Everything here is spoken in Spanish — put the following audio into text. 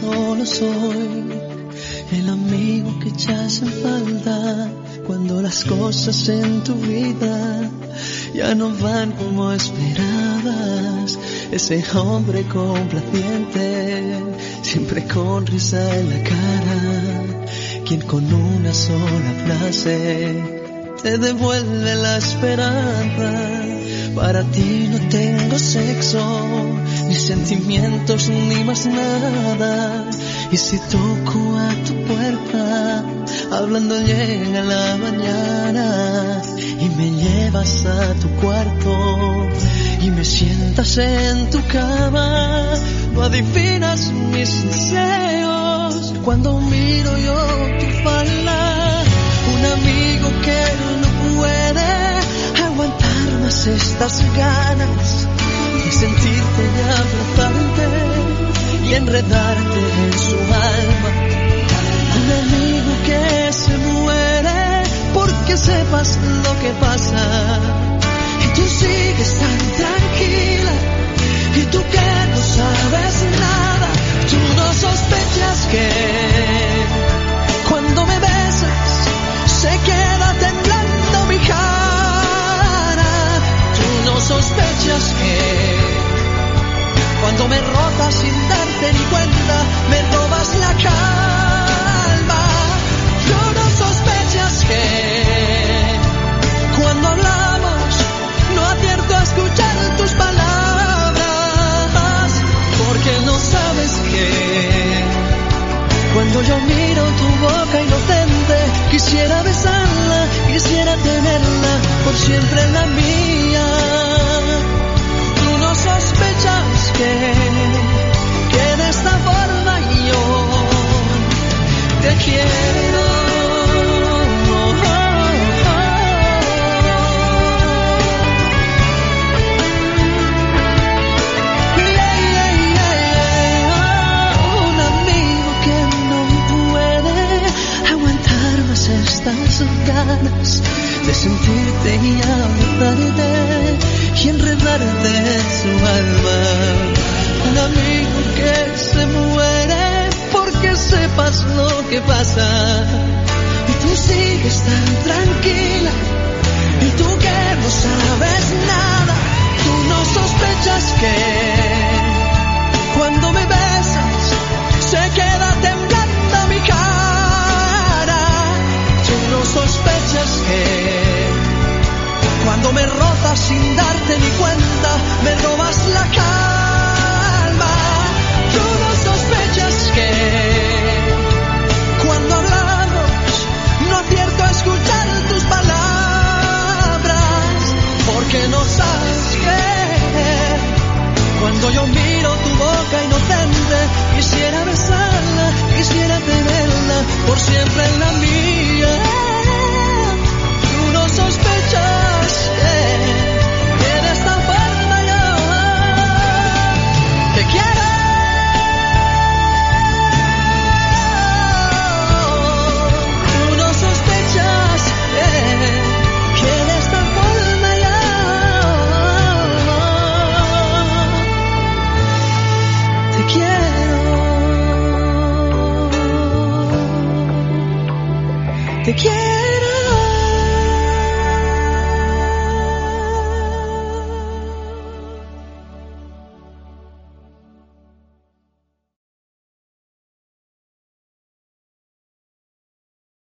solo soy el amigo que echas en falta cuando las cosas en tu vida ya no van como esperabas. Ese hombre complaciente, siempre con risa en la cara, quien con una sola frase te devuelve la esperanza. Para ti no tengo sexo, ni sentimientos, ni más nada. Y si toco a tu puerta, hablando llega la mañana, y me llevas a tu cuarto, y me sientas en tu cama, no adivinas mis deseos. Cuando miro yo tu falda, un amigo que no puede aguantar más estas ganas de sentirte y abrazarte y enredarte en su alma. Un amigo que se muere porque sepas lo que pasa y tú sigues tan tranquila, y tú que no sabes nada, tú no sospechas que cuando me besas se queda temblando mi cara. Tú no sospechas que cuando me rozas sin darte ni cuenta me robas la calma. Tú no sospechas que cuando hablamos no acierto a escuchar tus palabras, porque no sabes que cuando yo miro tu boca inocente quisiera besarla, quisiera tenerla por siempre en la mía. Tú no sospechas que de esta forma yo te quiero. Un amigo que no puede aguantar más estas ganas de sentirte y abrazarte y enredarte en su alma. Un amigo que se muere porque sepas lo que pasa y tú sigues tan tranquila, y tú que no sabes nada, tú no sospechas que cuando me besas se queda temblando mi cara. Tú no sospechas que cuando me rozas sin darte ni cuenta me robas la calma. Tú no sospechas que cuando hablamos no acierto a escuchar tus palabras, porque no sabes que cuando yo miro tu boca inocente quisiera besarla, quisiera tenerla por siempre en la mía. Tú no sospechas que de esta forma yo te quiero. Tú no sospechas que de esta forma yo te quiero. Te quiero.